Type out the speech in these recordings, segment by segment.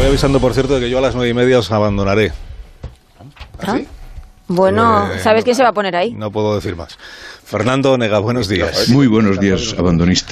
avisando, por cierto, de que yo a las 9:30 os abandonaré. ¿Ah? Bueno, ¿sabes quién se va a poner ahí? No puedo decir más. Fernando Onega, buenos días. Muy buenos días, abandonista.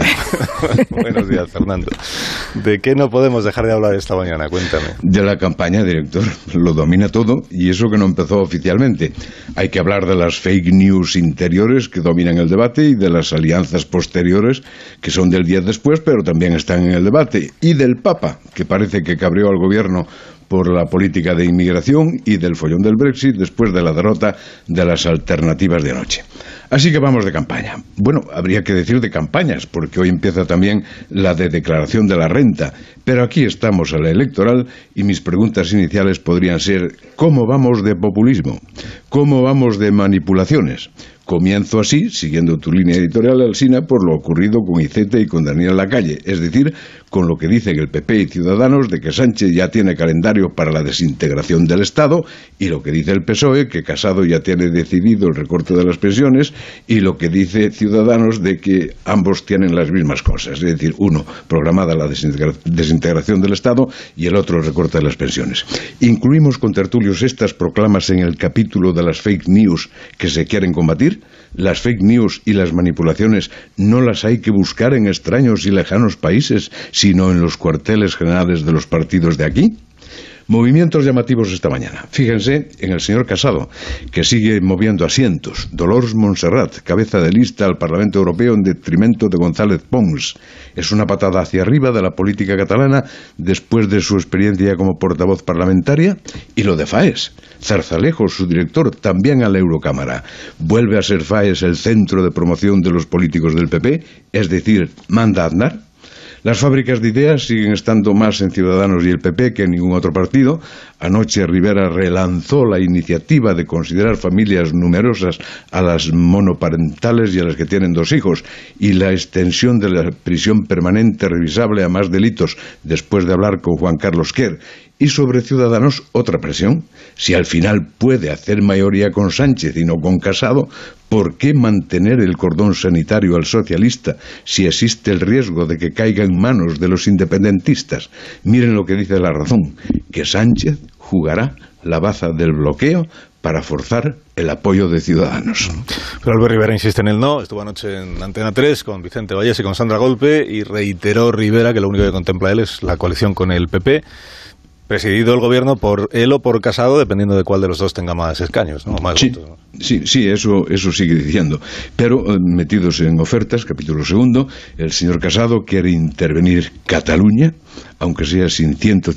Buenos días, Fernando. ¿De qué no podemos dejar de hablar esta mañana? Cuéntame. De la campaña, director. Lo domina todo y eso que no empezó oficialmente. Hay que hablar de las fake news interiores que dominan el debate y de las alianzas posteriores que son del día después, pero también están en el debate. Y del Papa, que parece que cabreó al gobierno por la política de inmigración y del follón del Brexit después de la derrota de las alternativas de anoche. Así que vamos de campaña. Bueno, habría que decir de campañas, porque hoy empieza también la de declaración de la renta, pero aquí estamos a la electoral y mis preguntas iniciales podrían ser: ¿cómo vamos de populismo? ¿Cómo vamos de manipulaciones? Comienzo así, siguiendo tu línea editorial, Alsina, por lo ocurrido con Iceta y con Daniel Lacalle, es decir, con lo que dicen el PP y Ciudadanos de que Sánchez ya tiene calendario para la desintegración del Estado, y lo que dice el PSOE, que Casado ya tiene decidido el recorte de las pensiones, y lo que dice Ciudadanos de que ambos tienen las mismas cosas, es decir, uno programada la desintegración del Estado y el otro el recorte de las pensiones. ¿Incluimos con tertulios estas proclamas en el capítulo de las fake news que se quieren combatir? Las fake news y las manipulaciones no las hay que buscar en extraños y lejanos países, sino en los cuarteles generales de los partidos de aquí. Movimientos llamativos esta mañana. Fíjense en el señor Casado, que sigue moviendo asientos. Dolors Montserrat, cabeza de lista al Parlamento Europeo en detrimento de González Pons. Es una patada hacia arriba de la política catalana después de su experiencia como portavoz parlamentaria. Y lo de Faes. Zarzalejos, su director, también a la Eurocámara. Vuelve a ser Faes el centro de promoción de los políticos del PP, es decir, manda a Aznar. Las fábricas de ideas siguen estando más en Ciudadanos y el PP que en ningún otro partido. Anoche Rivera relanzó la iniciativa de considerar familias numerosas a las monoparentales y a las que tienen 2 hijos, y la extensión de la prisión permanente revisable a más delitos después de hablar con Juan Carlos Quer. Y sobre Ciudadanos, otra presión. Si al final puede hacer mayoría con Sánchez y no con Casado, ¿por qué mantener el cordón sanitario al socialista si existe el riesgo de que caiga en manos de los independentistas? Miren lo que dice La Razón, que Sánchez jugará la baza del bloqueo para forzar el apoyo de Ciudadanos. Pero Albert Rivera insiste en el no. Estuvo anoche en Antena 3 con Vicente Vallés y con Sandra Golpe y reiteró Rivera que lo único que contempla él es la coalición con el PP, presidido el gobierno por él o por Casado, dependiendo de cuál de los dos tenga más escaños, ¿no? Más sí, votos, ¿no? Sí, eso sigue diciendo. Pero metidos en ofertas, capítulo 2, el señor Casado quiere intervenir Cataluña, aunque sea sin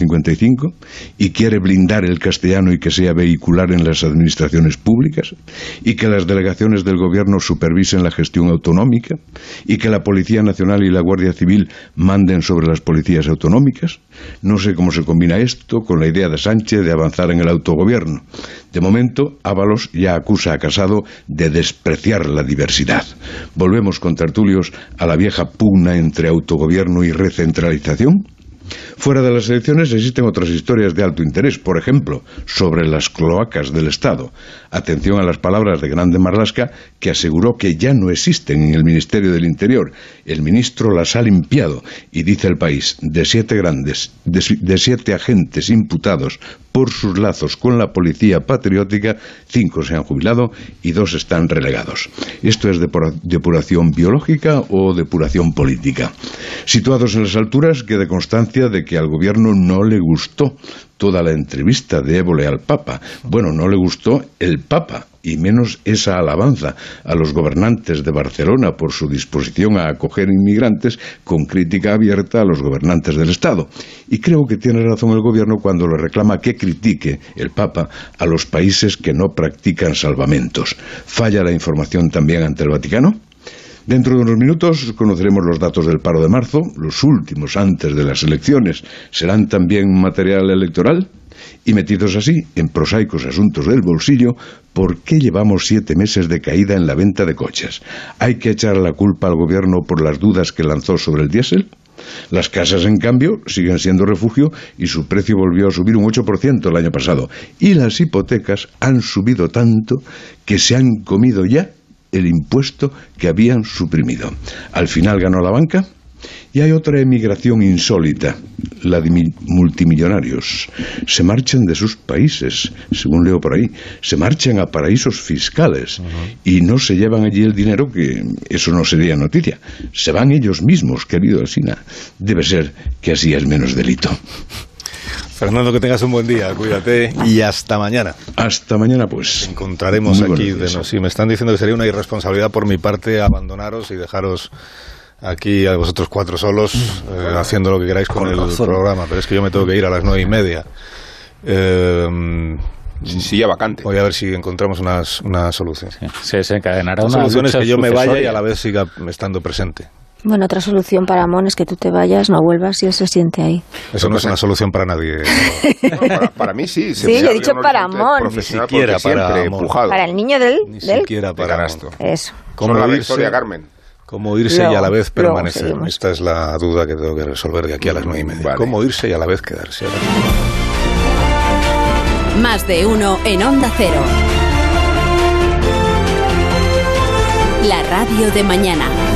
155, y quiere blindar el castellano y que sea vehicular en las administraciones públicas, y que las delegaciones del gobierno supervisen la gestión autonómica, y que la Policía Nacional y la Guardia Civil manden sobre las policías autonómicas. No sé cómo se combina esto con la idea de Sánchez de avanzar en el autogobierno. De momento, Ábalos ya acusa a Casado de despreciar la diversidad. Volvemos con tertulios a la vieja pugna entre autogobierno y recentralización. Fuera de las elecciones existen otras historias de alto interés, por ejemplo, sobre las cloacas del Estado. Atención a las palabras de Grande Marlaska, que aseguró que ya no existen en el Ministerio del Interior. El ministro las ha limpiado y dice El País, de 7 agentes imputados por sus lazos con la policía patriótica, 5 se han jubilado y 2 están relegados. ¿Esto es depuración biológica o depuración política? Situados en las alturas, queda constancia de que al gobierno no le gustó toda la entrevista de Évole al Papa. Bueno, no le gustó el Papa, y menos esa alabanza a los gobernantes de Barcelona por su disposición a acoger inmigrantes, con crítica abierta a los gobernantes del Estado. Y creo que tiene razón el gobierno cuando le reclama que critique el Papa a los países que no practican salvamentos. ¿Falla la información también ante el Vaticano? Dentro de unos minutos conoceremos los datos del paro de marzo, los últimos antes de las elecciones. ¿Serán también material electoral? Y metidos así en prosaicos asuntos del bolsillo, ¿por qué llevamos 7 meses de caída en la venta de coches? ¿Hay que echar la culpa al gobierno por las dudas que lanzó sobre el diésel? Las casas, en cambio, siguen siendo refugio y su precio volvió a subir un 8% el año pasado. Y las hipotecas han subido tanto que se han comido ya el impuesto que habían suprimido. ¿Al final ganó la banca? Y hay otra emigración insólita, la de multimillonarios. Se marchan de sus países, según leo por ahí, se marchan a paraísos fiscales y no se llevan allí el dinero, que eso no sería noticia. Se van ellos mismos, querido Alsina. Debe ser que así es menos delito. Fernando, que tengas un buen día, cuídate y hasta mañana. Hasta mañana, pues. Te encontraremos aquí. Sí, me están diciendo que sería una irresponsabilidad por mi parte abandonaros y dejaros aquí a vosotros 4 solos haciendo lo que queráis con el programa, pero es que yo me tengo que ir a las 9:30. Silla vacante. Voy a ver si encontramos una solución. Sí, se encadenará una solución es que yo me vaya y a sucesoria. la vez siga estando presente. Bueno, otra solución para Amón es que tú te vayas, no vuelvas y él se siente ahí. Eso no es una solución para nadie. No, para mí sí. Sí, le he dicho para Amón. Ni siquiera para Amón. Para el niño del... Ni siquiera para Canasto. Eso. Como Son la irse, Victoria Carmen. como irse y a la vez Luego permanecer. seguimos. Esta es la duda que tengo que resolver de aquí a las 9:30. Vale. Cómo irse y a la vez quedarse. Más de uno en Onda Cero. La radio de mañana.